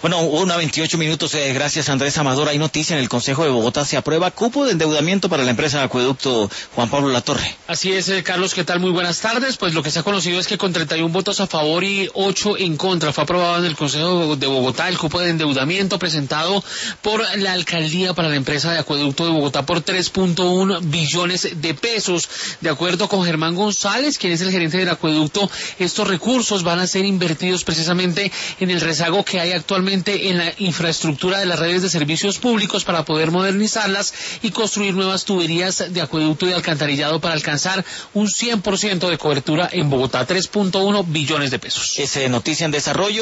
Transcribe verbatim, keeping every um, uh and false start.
Bueno, una veintiocho minutos, eh, gracias Andrés Amador. Hay noticia en el Consejo de Bogotá, se aprueba cupo de endeudamiento para la empresa de acueducto Juan Pablo Latorre. Así es, eh, Carlos, ¿qué tal? Muy buenas tardes. Pues lo que se ha conocido es que con treinta y un votos a favor y ocho en contra fue aprobado en el Consejo de Bogotá el cupo de endeudamiento presentado por la alcaldía para la empresa de acueducto de Bogotá por tres punto uno billones de pesos. De acuerdo con Germán González, quien es el gerente del acueducto, estos recursos van a ser invertidos precisamente en el rezago que hay actualmente en la infraestructura de las redes de servicios públicos para poder modernizarlas y construir nuevas tuberías de acueducto y alcantarillado para alcanzar un cien por ciento de cobertura en Bogotá, tres punto uno billones de pesos. Es noticia en desarrollo.